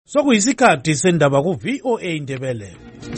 Sokuyisikhathi sendaba ku VOA Indebele.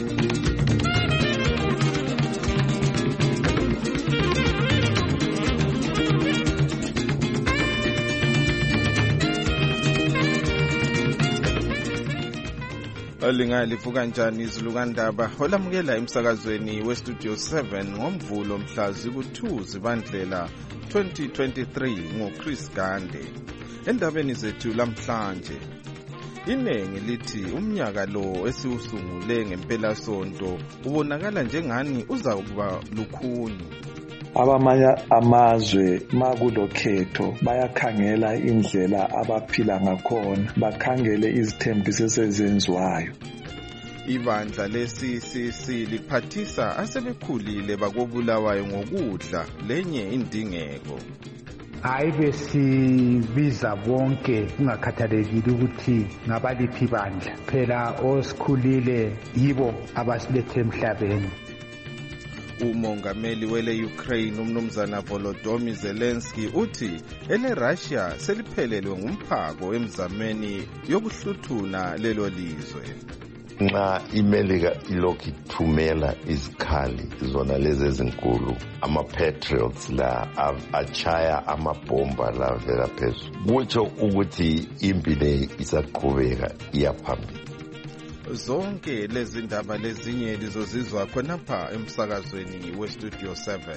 Lingalifu kanjani izulu kandaba olamukela emsakazweni westudio 7 ngomvulo mhla ziku-2 Zibandlela 2023 ngoChris Gande. Endabeni zethu lamhlanje, inengi lithi umnyaka lo esiwusungule ngempelasonto ubonakala njengani uzakuba lukhuni. Abamanye amazwe makulokhetho bayakhangela indlela abaphila ngakhona, bakhangele izithembiso esezenziwayo. Ibandla le-CCC liphathisa asebekhulile bakobulawayo ngokudla lenye indingeko. Hayi besibiza bonke kungakhathalekile ukuthi ngabaliphi bandla, phela osikhulile yibo abasilethe emhlabeni. Umongameli wele-Ukraine umnumzana Volodymyr Zelensky uthi ele-Russia seliphelelwe ngumphako emzameni yokuhluthuna lelo lizwe. Nxa iMelika ilokhu ithumela izikhali zona lezi ezinkulu, ama-Patriots la achaya amabhomba la vela phezulu, kutsho ukuthi impi le isaqhubeka iyaphambili. Zonke lezi ndaba lezinye lizozizwa khonapha emsakazweni westudio 7.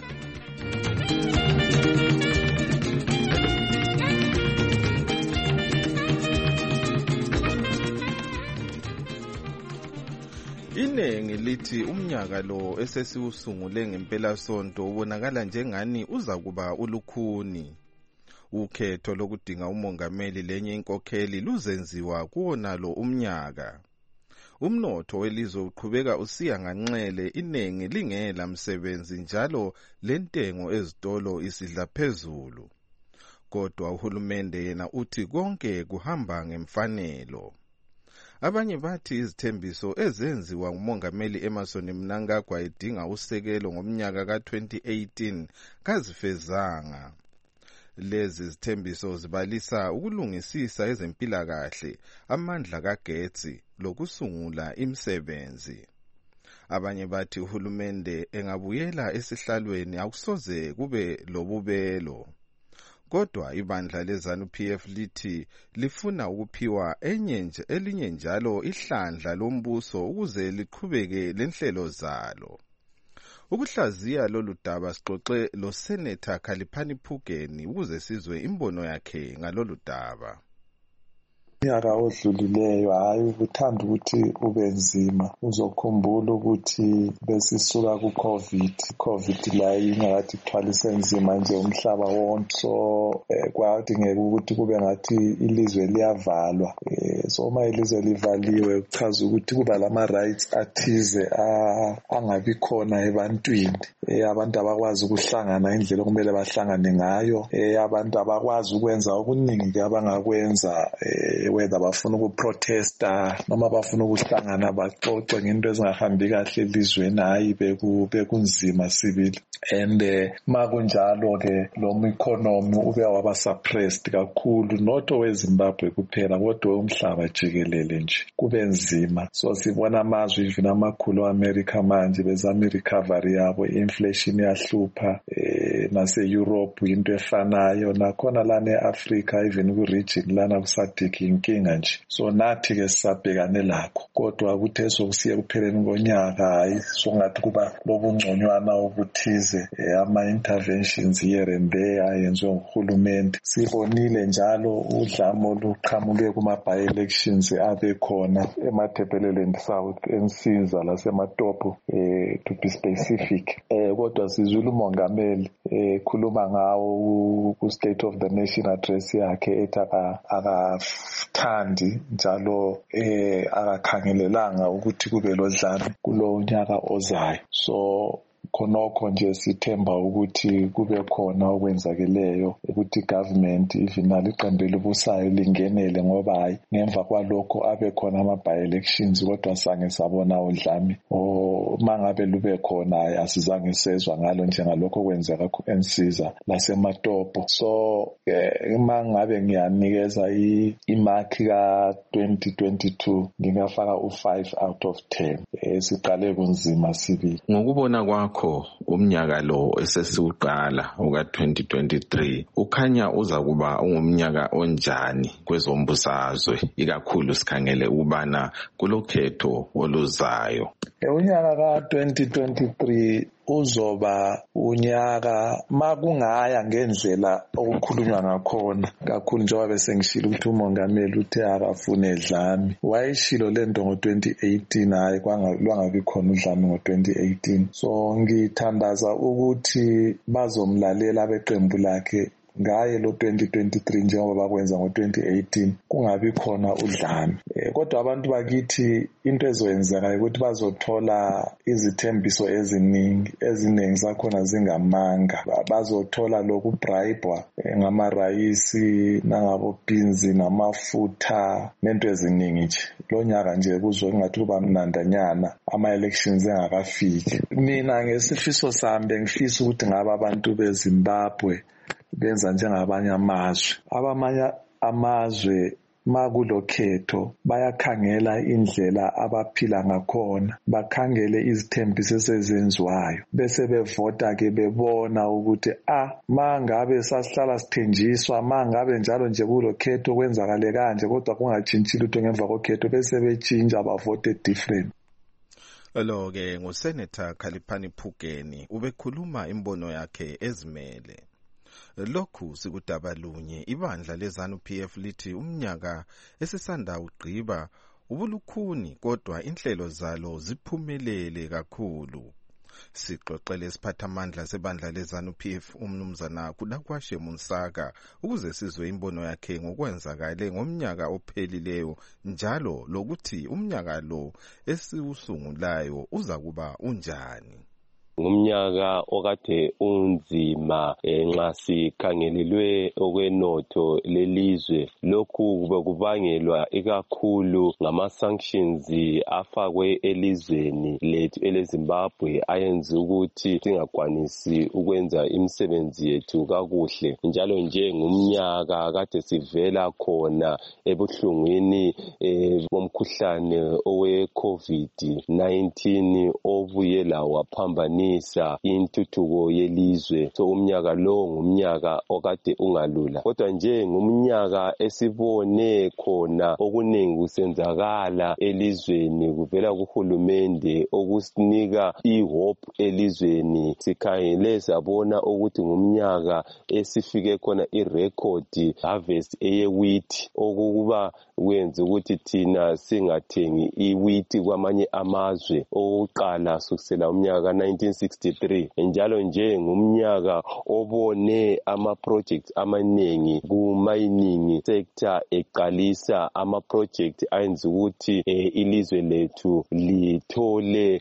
Inengi lithi umnyaka lo esesiwusungule ngempelasonto ubonakala njengani uzakuba ulukhuni. Ukhetho lokudinga umongameli lenye inkokheli luzenziwa kuwonalo umnyaka. Umnotho welizwe uqhubeka usiya nganxele, inengi lingela msebenzi njalo lentengo ezitolo isidla phezulu. Kodwa uhulumende yena uthi konke kuhamba ngemfanelo. Abanye bathi izithembiso ezenziwa ngumongameli Emmerson Mnangagwa edinga usekelo ngomnyaka ka-2018 kazifezanga. Lezi zithembiso zibalisa ukulungisisa ezempilakahle, amandla kagetsi lokusungula imisebenzi. Abanye bathi uhulumende engabuyela esihlalweni akusoze kube lobubelo. Kodwa ibandla leZANU-PF lithi lifuna ukuphiwa elinye njalo ihlandla lombuso ukuze liqhubeke lenhlelo zalo. Ukuhlaziya lolu daba sixoxe lo Senator Khaliphani Phugeni ukuze sizwe imbono yakhe ngalolu daba. Unyaka odlulileyo hayi ukuthanda ukuthi ube nzima, uzokhumbula ukuthi besisuka ku-COVID la ingakathi ithwalise nzima nje umhlaba wonke, so kwadingeka ukuthi kube ngathi ilizwe liyavalwa. So uma ilizwe livaliwe kuchaza ukuthi kuba lama-rights athize angabi khona ebantwini. Abantu abakwazi ukuhlangana indlela okumele bahlangane ngayo, abantu abakwazi ukwenza okuningi abangakwenza, whether bafuna ukuprotesta noma bafuna ukuhlangana baxoxe ngento ezingahambi kahle elizweni, hayi bekunzima sibili. And makunjalo ke lo economy ube waba suppressed kakhulu, not weZimbabwe kuphela kodwa umhlaba jikelele nje kube nzima. So sibona amazwe even amakhulu eAmerica manje bezama recovery yabo, inflation yahlupha, nase-Europe into efanayo, nakhona lana e-Africa even ku-region lana kusadiki inkinga nje. So nathi ke sisabhekane lakho, kodwa kuthe sokusiya kupheleni konyaka hayi songathi kuba lobungconywana obuthize, ama-interventions here and there ayenziwe nguhulumende. Sibonile njalo udlame oluqhamuke kuma-by-elections abekhona eMatabeleland South, eNsinza laseMatopo, to be specific. Kodwa sizwile umongameli khuluma ngawo ku-State of the Nation address yakhe ethi akathandi njalo akakhangelelanga ukuthi kube lodlame kulo nyaka ozayo. So khonokho nje sithemba ukuthi kube khona okwenzakeleyo ukuthi government even iqembu elibusayo lingenele ngoba hayi ngemva kwalokho abe khona ama-by-elections kodwa sange sabona udlame mangabe lube khona asizange sezwa ngalo njengalokho kwenzeka ku-Ensiza laseMatopo. So mangabe ngiyanikeza imark ka-2022 ngingafaka u5 out of 10. Siqale kunzima sibili. Ngokubona kwakho umnyaka lo esesiuqala uka-2023 ukhanya uza kuba ungumnyaka onjani kwezombusazwe ikakhulu sikhangele ukubana kulokhetho oluzayo? Unyaka ka-2023 uzoba unyaka makungaya ngendlela okukhulunywa ngakhona kakhulu njengoba bese ngishilo ukuthi umongameli uthe akafune dlame. Wayishilo lento ngo-2018 hayi kwangabi khona udlame ngo-2018. So ngithandaza ukuthi bazomlalela abeqembu lakhe ngaye lo 2023 njengoba bakwenza ngo-2018 kungabi khona udlame. Kodwa abantu bakithi into ezoyenzeka ukuthi bazothola izithembiso eziningi zakhona zingamanga. Bazothola lokubribwa ngamarayisi nangabo beans namafutha nento eziningi nje. Lo nyaka nje kuzwe ngathi kuba mnandanyana ama-elections engakafiki. Mina ngesifiso sami ngifisa ukuthi ngaba abantu beZimbabwe benza njengabanye amazwe. Abamanye amazwe makulokhetho bayakhangela indlela abaphila ngakhona, bakhangele izithembiso esezenziwayo bese bevota ke bebona ukuthi mangabe sasihlala sithenjiswa mangabe njalo nje kulokhetho kwenzakale kanje kodwa kungatshintshi lutho ngemva kokhetho bese betshintsha bavote different. Lo ke nguSenator Khaliphani Phukeni ubekhuluma imbono yakhe ezimele. Lokhu sikudaba lunye ibandla leZANU-PF lithi umnyaka esisanda ugqiba ubulukhuni kodwa inhlelo zalo ziphumelele kakhulu. Sixoxele isiphathamandla sebandla leZANU-PF umnumzana Kudakwashe Munsaka ukuze sizwe imbono yakhe ngokwenzakale ngomnyaka ophelileyo njalo lokuthi umnyaka lo esiwusungulayo uza kuba unjani. Ngumnyaka okade unzima nxa sikhangelelwe okwenotho lelizwe. Lokhu kube kubangelwa ikakhulu ngama-sanctions afakwe elizweni lethu eleZimbabwe ayenza ukuthi singakwanisi ukwenza imisebenzi yethu kakuhle. Njalo nje ngumnyaka kade sivela khona ebuhlungwini bomkhuhlane owe-COVID-19 obuye lawo waphambanisa intuthuko yelizwe. So umnyaka lo ngumnyaka okade ungalula. Kodwa nje ngumnyaka esibone khona okuningi kusenzakala elizweni kuvela kuhulumende okusinika ihope elizweni. Sikhangele sabona ukuthi ngumnyaka esifike khona irecord harvest eyewheat okukuba kwenza ukuthi thina singathengi iwheat kwamanye amazwe okuqala kusukela umnyaka 1963. Njalo nje ngumnyaka obone ama-projects amaningi ku-mining sector eqalisa ama-project ayenza ukuthi ilizwe lethu lithole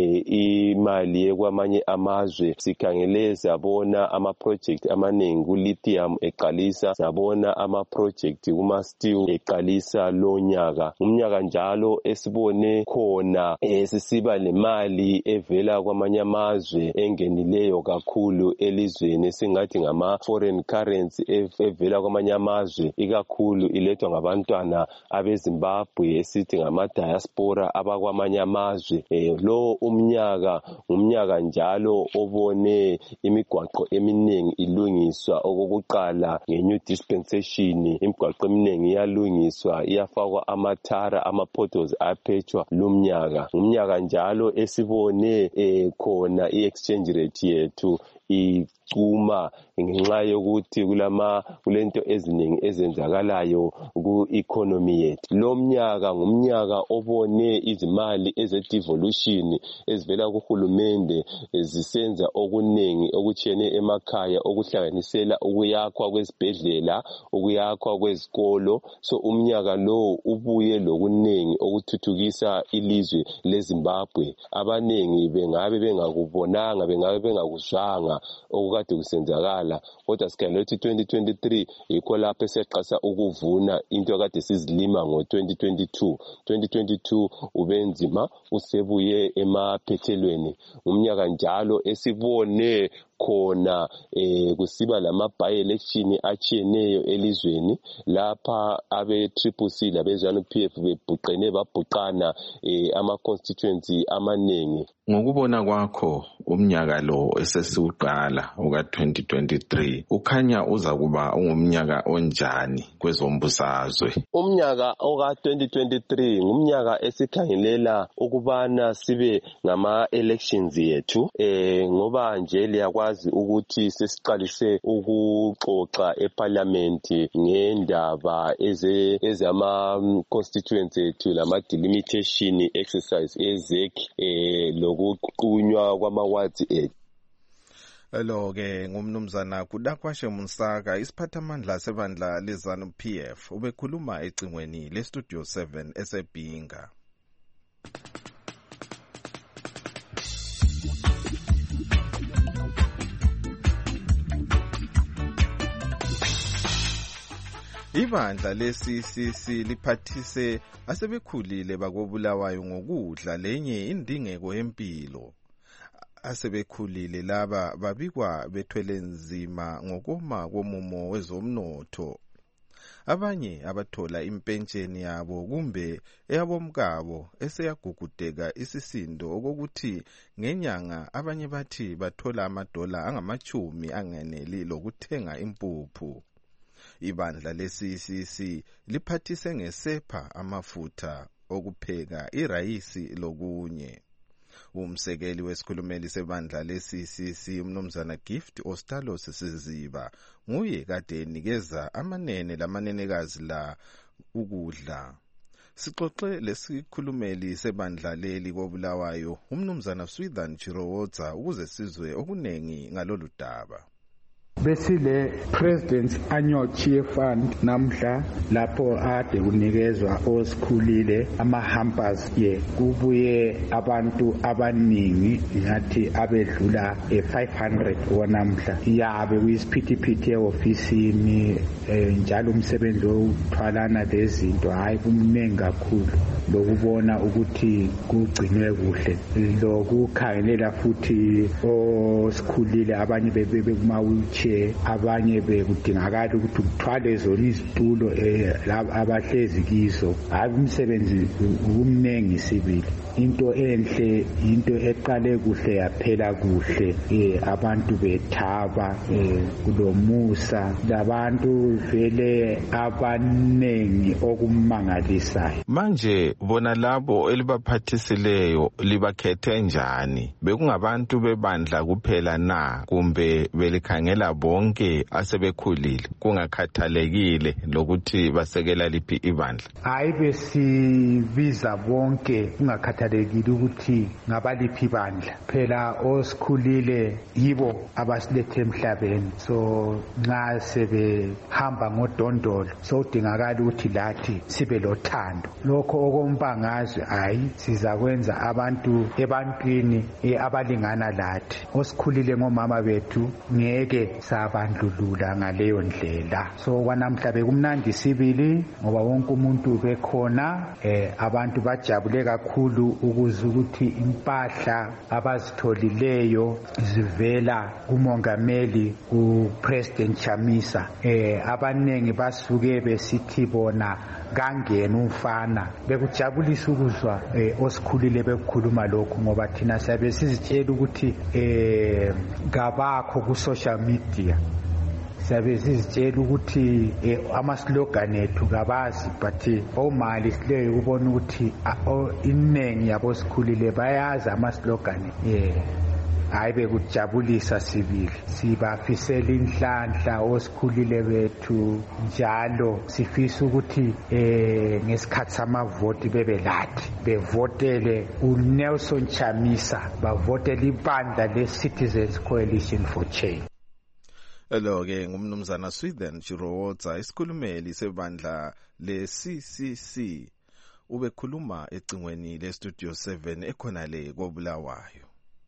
imali kwamanye amazwe. Sikhangele sabona ama-project amaningi ku-lithium eqalisa, sabona ama-project kuma-steel eqalisa lo nyaka. Umnyaka njalo esibone khona sisiba lemali evela kwamanye amazwe engenileyo kakhulu elizweni esingathi ngama-foreign currency evela kwamanye amazwe ikakhulu ilethwa ngabantwana abeZimbabwe esithi ngama-diaspora abakwamanye amazwe. Lo umnyaka njalo obone imigwaqo eminingi ilungiswa. Okokuqala nge-new dispensation imigwaqo eminingi iyalungiswa iyafakwa amathara ama-potholes aphetshwa lumnyaka. Umnyaka njalo esibone khona i-exchange rate yethu icuma ngenxa yokuthi kulento eziningi ezenzakalayo ku-economy yethu. Lo mnyaka ngumnyaka obone izimali eze-devolution ezivela kuhulumende zisenza okuningi okutshiyene emakhaya okuhlanganisela ukuyakhwa kwezibhedlela, ukuyakhwa kwezikolo. So umnyaka lo ubuye lokuningi okuthuthukisa ilizwe leZimbabwe. Abaningi bengabe bengakubonanga, bengabe bengakuzwanga okukade kusenzakala, kodwa sikhangela ukuthi 2023 yikho lapho eseqasa ukuvuna into akade sizilima ngo-2022. 2022 ubenzima usebuye emaphethelweni. Umnyaka njalo esibone khona kusiba lama by-election atshiyeneyo elizweni lapha abe-CCC labe-ZANU-PF babhuqana ama-constituency amaningi. Ngokubona kwakho umnyaka lo esesiuqala uka-2023 ukhanya uza kuba ungumnyaka onjani kwezombusazwe? Umnyaka oka-2023 ngumnyaka esikhangelela ukubana sibe ngama-elections yethu ngoba nje liyakwazi ukuthi sesiqalise ukuxoxa eParliament ngendaba ezama-constituency ethu lama-delimitation exercise ezek lokuqunywa kwama-wards ethu. Lo-ke ngumnumzana Kudakwashe Musaka, isiphathamandla sebandla leZANU-PF, ubekhuluma ecingweni leStudio 7 eseBhinga. Ibandla le-CCC liphathise asebekhulile bakobulawayo ngokudla lenye indingeko yempilo. Asebekhulile laba babikwa bethwele nzima ngokoma komumo wezomnotho. Abanye abathola impentsheni yabo kumbe eyabomkabo eseyagugudeka isisindo okokuthi ngenyanga abanye bathi bathola $10 angeneli lokuthenga impuphu. Ibandla le-CCC liphathise ngesepha amafutha okupheka, irayisi lokunye. Umsekeli wesikhulumeli sebandla le-CCC umnumzana Gift Ostalos Siziba nguye kade enikeza amanene lamanenekazi la ukudla. Sixoxe lesikhulumeli sebandla leli kobulawayo umnumzana Swithan Chirowodza ukuze sizwe okunengi ngalolu daba. Besile President's Annual Cheer Fund namhla lapho ade kunikezwa osikhulile ama-hampers kubuye abantu abaningi ngathi abedlula 500 wanamhla yabe kuyisiphithiphithi e-ofisini njalo umsebenzi wokuthwalana lezinto hayi kumningi kakhulu lokubona ukuthi kugcinwe kuhle lokukhangelela futhi osikhulile abanye bebekuma-wheelchair abanye bekudingakala ukuthi kuthwale zona izitulo abahlezi kizo. Hayi umsebenzi umningi sibili. Into enhle into eqale kuhle yaphela kuhle abantu bethaba kulomusa labantu vele abanengi okumangalisayo. Manje bona labo elibaphathisileyo libakhethe njani? Bekungabantu bebandla kuphela na kumbe belikhangela bonke asebekhulile kungakhathalekile lokuthi basekela liphi ibandla? Hayi besibiza bonke kungakhathalekile ukuthi ngabaliphi ibandla. Phela osikhulile yibo abasilethe emhlabeni. So nxa sebehamba ngodondolo sodingakala ukuthi lathi sibe lothando. Lokho okombangazwe hayi sizakwenza abantu ebantwini abalingana lathi. Osikhulile ngomama bethu ngeke sabandlulula ngaleyo ndlela. So kwanamhla bekumnandi sibili ngoba wonke umuntu bekhona abantu bajabule kakhulu ukuze ukuthi impahla abazitholileyo zivela kumongameli uPresident Chamisa. Abanengi basuke besithi bona kangena umfana. Bekujabulisa ukuzwa osikhulile bekukhuluma lokho ngoba thina sabe sizitshela ukuthi ngabakho ku social media. Sabe sizitshela ukuthi ama-slogan ethu kabazi but omali sileyo ubona ukuthi iningi yabo sikhulile bayazi ama-slogan hayi bekujabulisa sibili. Sibafisela inhlanhla osikhulile bethu njalo sifisa ukuthi ngesikhathi samavoti bebe lathi bevotele uNelson Chamisa, bavotele ibandla le-Citizens Coalition for Change. Lo-ke ngumnumzana Sweden Chirowoza, isikhulumeli sebandla le-CCC, ubekhuluma ecingweni le-Studio 7 ekhona le koBulawayo.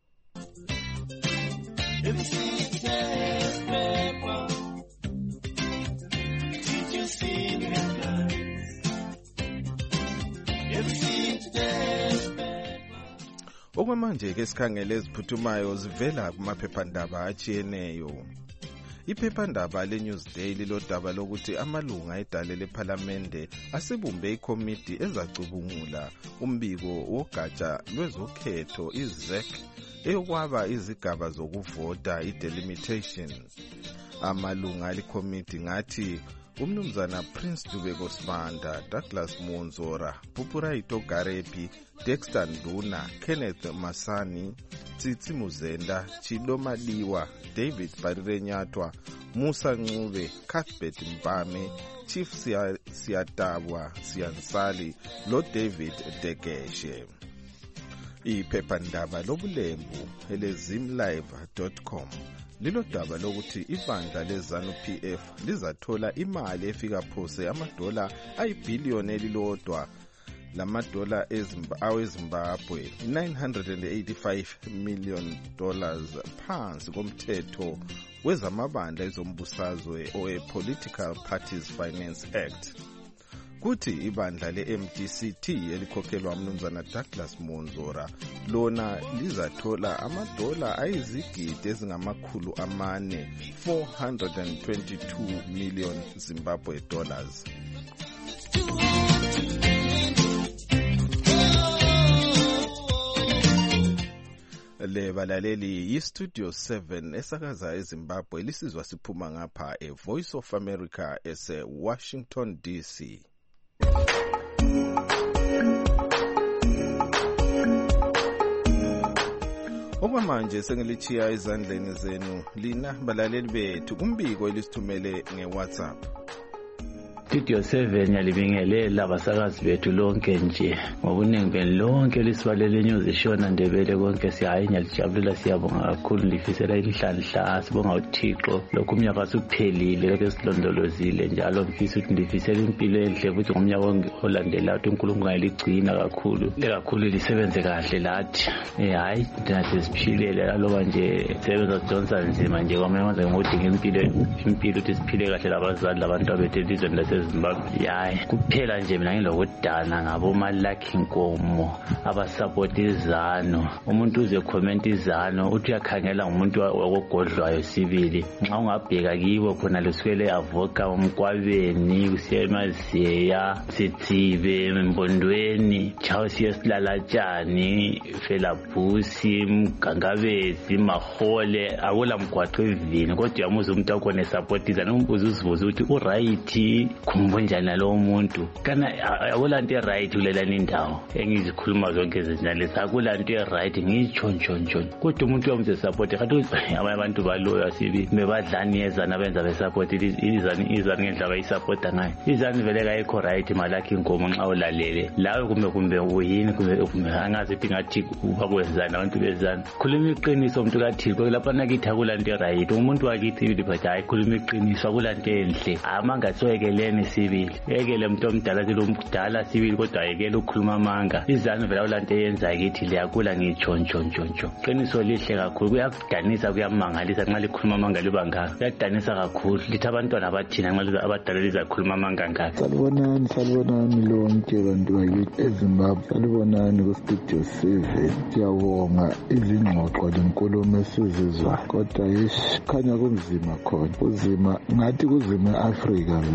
Okwamanje ke sikhangele eziphuthumayo zivela kumaphephandaba atshiyeneyo. Iphephandaba le-Newsday lilodaba lokuthi amalunga edale lephalamende asebumbe ikomiti ezacubungula umbiko wogatsha lwezokhetho iZEC eyokwaba izigaba zokuvota i-delimitation. Amalunga alikomiti ngathi umnumzana Prince Dubeko Sibanda, Douglas Monzora, Pupurayito Garepi, Dexter Nduna, Kenneth Masani, Tsitsi Muzenda, Chido Madiwa, David Barirenyatwa, Musa Ncube, Cuthbert Mpame, Chief Siyatabwa Siyansali, lo David Dekeshe. Iphephandaba lobulembu elezimlive.com lilodaba lokuthi ibandla leZANU PF lizathola imali efika phose amadola ayibhiliyoni elilodwa lamadola aweZimbabwe $985 million phansi komthetho wezamabandla ezombusazwe owe-Political Parties Finance Act. Kuthi ibandla le-MDCT elikhokhelwa umnumzana Douglas Monzora lona lizathola amadola ayizigidi ezingamakhulu amane $422 million Zimbabwe dollars. Le balaleli yi-Studio 7 esakaza eZimbabwe lisizwa siphuma ngapha eVoice of America ese-Washington DC. Okwamanje sengilichiya ezandleni zenu lina balaleli bethu kumbiko elisithumele ngeWhatsApp. Studio 7 yalibingelela abasakazi bethu lonke nje ngobuningi benu lonke lisibalele news ishona Ndebele konke siyayinya lijabula siyabonga kakhulu lifisela inhlanhla sibonga uThixo lokhu umnyaka usuphelile lokho silondolozile njalo mfisa ukuthi ndifisela impilo enhle futhi ngomnyaka olandelayo uNkulunkulu ayiligcina kakhulu lisebenze kahle lathi hayi nathi siphilele aloba nje sebenza sidonsa nzima nje kwamanje ngodinga impilo ukuthi siphile kahle labazali labantu abethu elizweni laseZimbabwe yayi kuphela nje mina ngilokudana ngabo Malaki Nkomo abasupport iZANU. Umuntu uze comment iZANU uthi uyakhangela umuntu wakogodlwayo sibili nxa ungabheka kibo khona leswele avoka umkwabeni kusemaziya Sitsibe Mbondweni chawo siyesilalatshani Felabhusi Mgangabezi Mahole awola mgwaqo evini kodwa yamuza umuntu akone support iZANU umbuzo uzibuza ukuthi uright kumbonjana lo muntu kana awola nto right kulelani indawo engizikhuluma zonke izinalezi akula nto right ngitsho kodwa umuntu uyamze support kanti abantu baloya sibi mebadlani yezana abenza besupport iZANU ngendlela bayisupporta ngayo iZANU vele kayikho right Malaki Nkomo nxa ulalele lawe kumbe uyini kumbe angazi ukuthi ngathi ubakwenzana abantu beZANU khuluma iqiniso umuntu kaThixo lapha nakithi akula nto right umuntu wakithi ibiphatha ayikhuluma iqiniso akula nto enhle amanga soyekeleni sibili yekele umuntu omdala kilomdala sibili kodwa ayekele ukukhuluma amanga iZANU vele awula nto eyenza kithi liyakula ngitsho qiniso lihle kakhulu kuyakudanisa kuyamangalisa nxa likhuluma amanga libangaka kuyadanisa kakhulu lithi abantwana bathina nxa abadala lizakhuluma amanga ngaka. Salibonani lonke bantu bakithi eZimbabwe, salibonani kuStudio 7. Siyabonga izingxoxo lenkulumo esizizwa kodwa khanya kunzima khona uzima ngathi kuzima eAfrika vele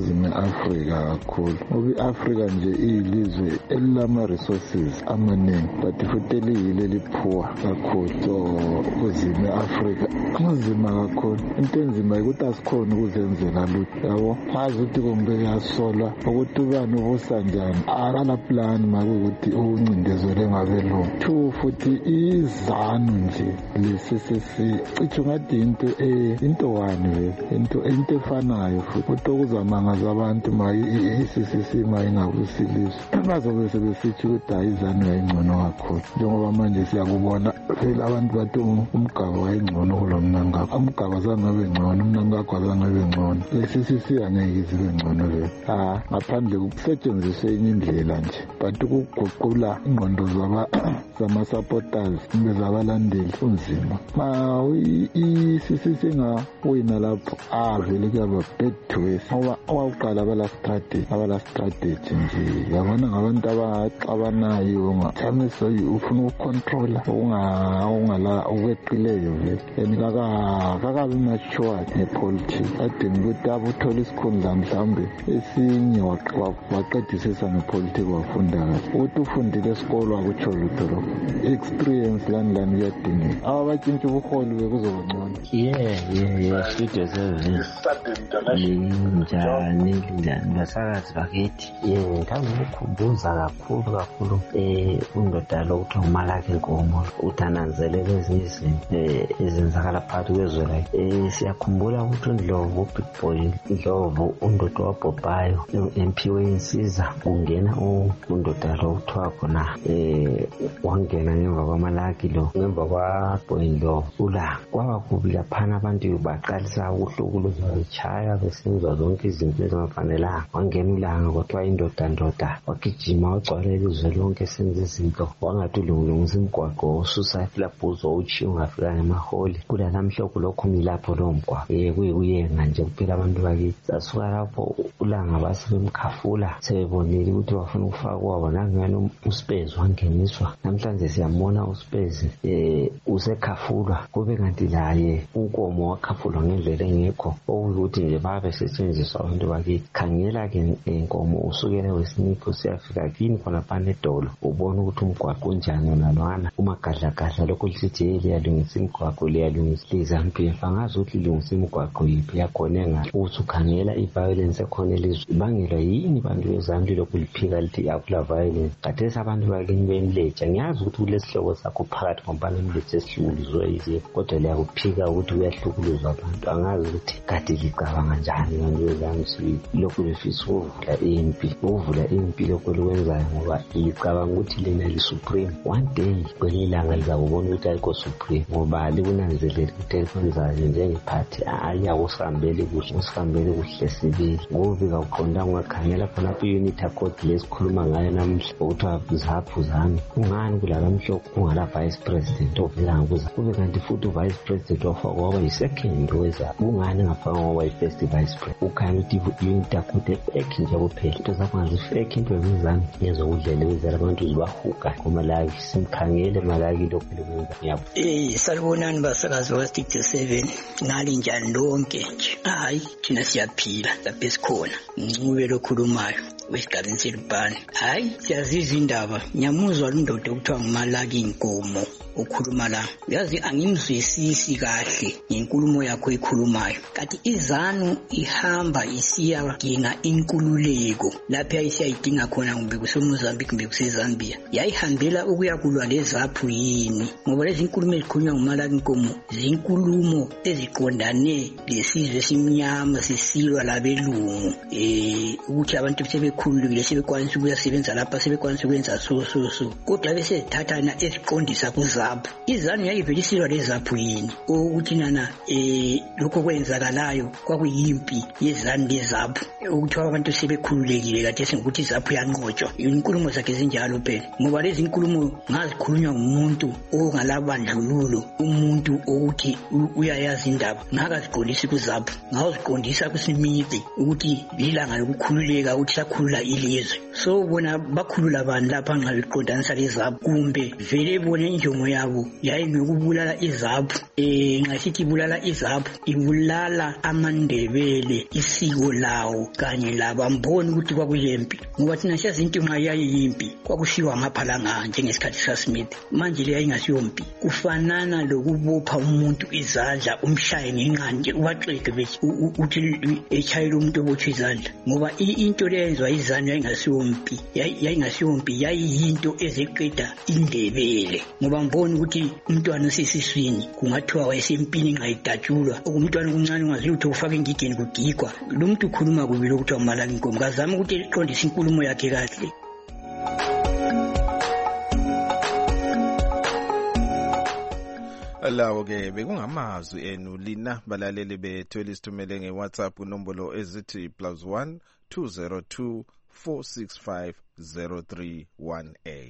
eNingizimu Afrika kakhulu ngoba i-Afrika nje iyilizwe elilama-resources amaningi but futhi eliyilo eliphuwa kakhulu. So kuzime Afrika kunzima kakhulu, into enzima ukuthi asikhona ukuzenzela lutho yabo. Azi ukuthi kumbe kuyasolwa ukuthi ubani ubusa njani, akala plan makuthi uncindezele ngabelungu. Two futhi izanu nje lesisisi cishe ngathi into wani into efanayo futhi ukuthi okuzamangaza abantu isisisi ingabusiliso bazobe sebesithi ukuthi ayizanu yayingcono kakhulu, njengoba manje siyakubona phela abantu bathi umgaba wayengcono kulo mnangagwa. Umgaba zangabe ngcono, umnangagwa zangabe ngcono, lesisisi angeke zibe ngcono vele ngaphandle kokusetshenziswa enye indlela nje, but ukuguqula ingqondo zama-supporters kumbe zabalandeli kunzima. Isisisi ingawina lapho vele kuyaba bad to worse ngoba owakuqala abala strategy nje, yabona ngabantu abanayo ngathamiso ufuna ukucontrola ukweqileyo vele and kakabi mature ngepolitics. Adinga ukuthi abuthola isikhundla mhlawumbe esinye waqedisisa ngepolitics wafunda kahle. Ukuthi ufundile esikolo akutsho lutho lokho, experience lani kuyadingeka. Abatshintsha ubuholi bekuzoba ngcono. Studio 7 njani basakazi bakithi. Ngithanda ukukhumbuza kakhulu undoda lo kuthiwa uMalaki Nkomo uthananzelele ezinye izinto ezenzakala phakathi kwezwe lakhe. Siyakhumbula ukuthi uNdlovu Big Boy Ndlovu undoda wabhobhayo MP weNsiza kungena undoda lo kuthiwa khona wangena ngemva kwaMalaki lo ngemva kwaBoy Ndlovu ula kwaba kubi laphana abantu baqalisa ukuhlukuluza bechaya besenza zonke izinto ezingafanelanga. Wangena ulanga kodwa indoda wagijima wagcwala ilizwe lonke esenza izinto wangathi ulungisa imigwaqo ususa filabhuzo uchi ungafika ngemaholi kula namhlophe lokho milapho lo mgwaqo kuyikuyenga nje kuphela abantu bakithi. Sasuka lapho ulanga basebemkhafula sebebonile ukuthi bafuna ukufakwa bona ngani uSpezi wangeniswa. Namhlanje siyambona uSpezi usekhafulwa kube kanti laye uNkomo wakhafulwa ngendlela engekho ukuthi nje babe setshenziswa abantu bakithi. Khangela ke Nkomo usukela wesinipho siyafika kini khona phana eDolo ubona ukuthi umgwaqo unjani nalwana umagadla lokho lisithi liyalungisa imigwaqo liyalungisa iZambia. Angazi ukuthi lilungisa imigwaqo yiphi yakhona engathi uthi ukhangela i-violence ekhona elizwe ibangelwa yini bantu beZambia lokhu liphika lithi akula violence. Khathesi abantu bakini bemleja ngiyazi ukuthi kulesihloko sakho phakathi ngombana emleja esihlukuzwe yize kodwa liyakuphika ukuthi uyahlukuluzwa abantu. Angazi ukuthi kade licabanga njani bantu beZambia lokhu befisa ukuvula impi lokho likwenzayo ngoba licabanga ukuthi lena li-supreme. One day kwelinye ilanga lizakubona ukuthi ayikho supreme ngoba likunanzelela ukuthi elikwenzayo njengephathi ayakusihambeli kuhle sibili ngoba kawuqondanga ungakhangela khonapho i-unit accord lesikhuluma ngayo namuhla okuthiwa zaphu zami ungani kulala mhlophe kungala vice president ovela ngakuza kube kanti futhi uvice president wafakwa waba yi-second wezaphu ungani ngafakwa waba yi-first vice president. Ukhanya ukuthi i-unit accord efake nje kuphela into zakho ngazifake into ezizami ngezokudlelezela abantu zibahuka ngoMalaki simkhangele Malaki lokho likwenza ngiyabo. Salibonani basakazi bakaStudio 7 nali njani lonke nje. Hayi thina siyaphila lapha esikhona Ncube lokhulumayo wesigabeni selibhani. Hayi siyazizwa indaba nyamuzwa lundodo okuthiwa nguMalaki Nkomo ukhuluma la. Uyazi angimzwisisi kahle ngenkulumo yakho ekhulumayo. Kanti izanu ihamba isiyadinga inkululeko lapha isiyayidinga khona kumbe kuseMozambique kumbe kuseZambia. Yayihambela ukuyakulwa lezaphu yini? Ngoba lezi inkulumo ezikhulunywa nguMalaki Nkomo zinkulumo eziqondane lesizwe esimnyama sisilwa labelungu. Ukuthi abantu sebekhululekile sebekwanisa ukuyasebenza lapha sebekwanisa ukwenza so kodwa bese thathana esiqondisa kuzaphu. Izanu yayivele isilwa lezaphu yini? Ukuthi nana lokho kwenzakalayo kwakuyimpi yezanu lezaphu ukuthi abantu sebekhululekile kade sengukuthi izaphu yanqotshwa. Inkulumo zakhe zinjalo phela ngoba lezi inkulumo ngazikhulunywa ngumuntu ongalabandlululo, umuntu ukuthi uyayazi indaba ngakaziqondisi kuzaphu ngaziqondisa kuSimithi ukuthi ilanga lokukhululeka ukuthi sakhulula ilizwe. So bona bakhulula abantu lapha nxa beqondanisa lezaphu kumbe vele bona injongo yabo yayingukubulala izaphu. Nxa sithi ibulala izaphu, ibulala amandebele, isiko lawo kanye labo. Amboni ukuthi kwakuyimpi, ngoba thina siyazi into nxa yayiyimpi kwakushiwa amaphalanga njengesikhathi saSmith. Manje le yayingasiyompi, kufanana lokubopha umuntu izandla, umshaye ngenqandi ubaxeke bethi uthi echayela umuntu obotshwe izandla, ngoba into leyenzwa izandla yayingasiyompi, yayiyinto ezeqeda indebele. Ngoba mboni ukuthi umntwana osesiswini kungathiwa wayesempini nxa idatshulwa, okumntwana okuncane ungazilutho ufaka engigeni kugigwa. Lo muntu ukhuluma kubili okuthiwa umalaka inkomo, kazama ukuthi eqondise inkulumo yakhe kahle. Lawo ke bekungamazwi enu lina balaleli bethu elisithumele ngeWhatsApp unombolo ezithi +1 202 465 0318.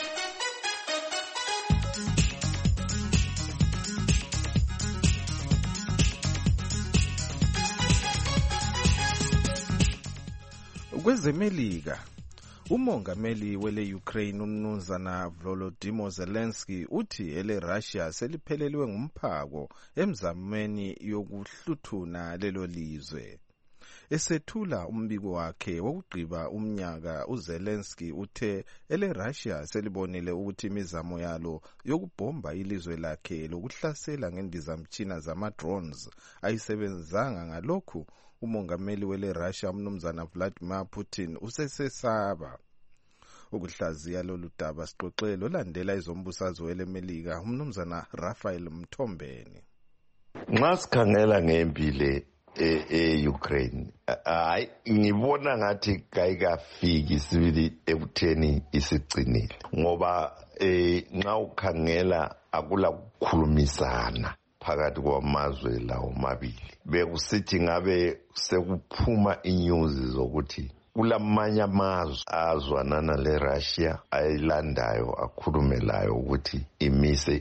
Kwezemelika, umongameli wele Ukraine umnumzana Volodymyr Zelensky uthi ele Russia seliphelelwe ngumphako emzamweni yokuhluthuna lelo lizwe. Esethula umbiko wakhe wokugqiba umnyaka, uZelensky uthe ele Russia selibonile ukuthi imizamo yalo yokubhomba ilizwe lakhe lokuhlasela ngendizamtshina zama-drones ayisebenzanga. Ngalokhu umongameli wele Russia umnumzana Vladimir Putin usesesaba ukuhlaziya lolu daba. Sixoxelo landela izombusazwe welemelika umnumzana Rafael Mthombeni. Nxa sikhangela ngempile e-Ukraine, hayi ngibona ngathi kayikafiki sibili ekutheni isigcinile, ngoba nxa ukhangela akula kukhulumisana phakathi kwamazwe lawo mabili. Bekusithi ngabe sekuphuma inyuzi zokuthi kulamanye amazwe azwanana le-Russia ayilandayo akhulumelayo ukuthi imise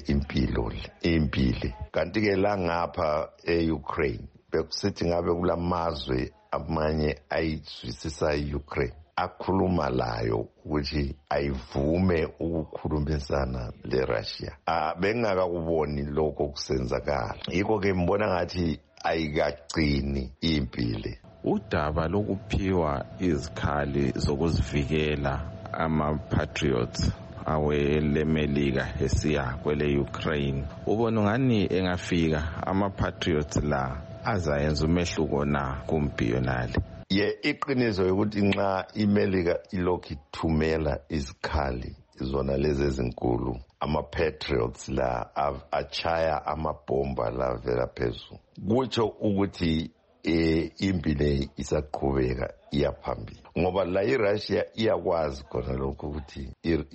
impile. Kanti-ke la ngapha e-Ukraine bekusithi ngabe kulamazwe amanye ayizwisisa i-Ukraine akhuluma layo ukuthi ayivume ukukhulumisana le-Russia. Bengakakuboni lokho kusenzakala, yikho ke mbona ngathi ayikagcini impile. Udaba lokuphiwa izikhali zokuzivikela ama-patriots awelemelika esiya kwele Ukraine, ubona ngani engafika ama-patriots la azayenza umehluko na kumbhiyonali? Iqiniso ukuthi nxa imelika ilokhu ithumela izikhali zona lezi ezinkulu, ama-patriots la achaya amabhomba la vela phezulu, kutsho ukuthi impilo isaqhubeka iyaphambili, ngoba la iRussia iyakwazi khona lokho ukuthi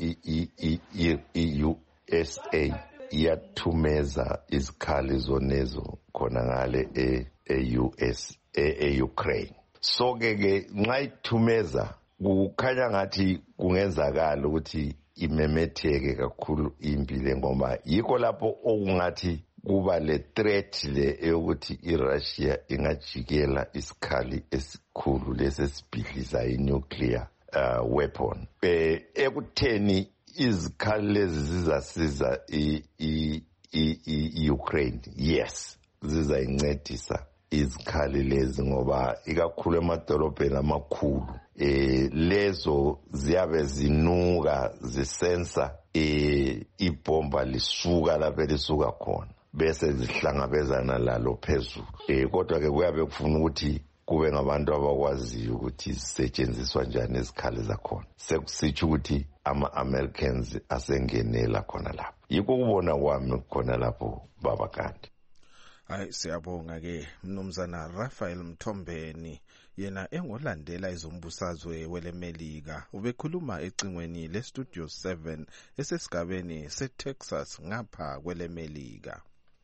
i-USA iyathumeza izikhali zonezo khona ngale e-Ukraine. So ke nxa ithumeza kukhanya ngathi kungenzakala ukuthi imemetheke kakhulu impilo, ngoba yikho lapho okungathi kuba le threat le eyokuthi iRussia ingajikela isikhali esikhulu lesesibhidliza i-nuclear weapon. Ekutheni izikhali lezi zizasiza i-Ukraine, yes, zizayincedisa izikhali lezi, ngoba ikakhulu emadolobheni amakhulu lezo ziyabe zinuka zisensa ibhomba lisuka lapho lisuka khona bese zihlangabezana lalo phezulu. Kodwa ke kuyabe kufuna ukuthi kube ngabantu abakwaziyo ukuthi zisetshenziswa njani izikhali zakhona. Sekusitsho ukuthi ama-Americans asengenela khona lapho. Yikho kubona kwami khona lapho baba kanti. Hayi, siyabonga ke mnumzana Rafael Mthombeni, yena engolandela izombusazwe welemelika. Ubekhuluma ecingweni le-Studio 7 esesigabeni se-Texas ngapha kwelemelika.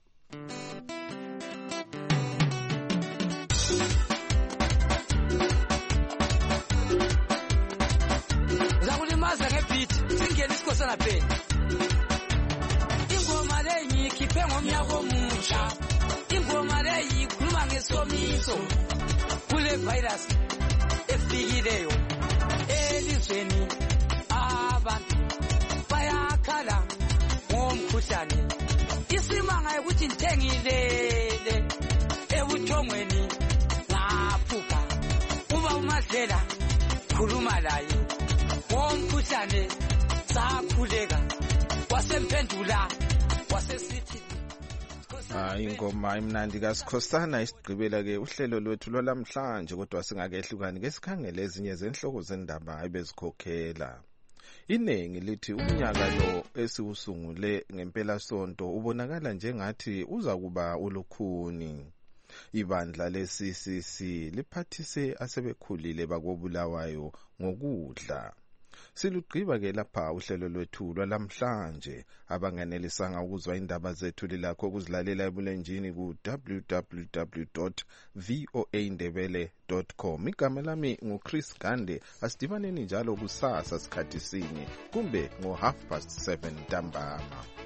Zakulimaza ngebeat singena isikhosana phela. Ingoma leyi ikhiphe ngomnyaka omusha. Ingoma leyi ikhuluma ngesomiso kule virus efikileyo elizweni. Abantu bayakhala ngomkhuhlane ngithe ngilele ebuthongweni ngaphupha uba uMadlela khuluma laye womkhuhlane sakhuleka wasemphendula wasesithi ingoma imnandi kaSikhosana isigqibela ke uhlelo lwethu lwalamhlanje kodwa singakehlukani ke sikhangele ezinye zenhloko zendaba ebezikhokhela. Iningi lithi umnyaka lo esiwusungule ngempela sonto ubonakala njengathi uza kuba ulukhuni. Ibandla le-CCC liphathise asebekhulile bakobulawayo ngokudla. Silugqiba ke lapha uhlelo lwethu lwalamhlanje. Abanganelisanga ukuzwa indaba zethu lilakho ukuzilalela ebulenjini ku www.voaindebele.com. Igama lami nguChris Gande. Asidibaneni njalo kusasa sikhathi sinye kumbe ngo 7:30 ntambama.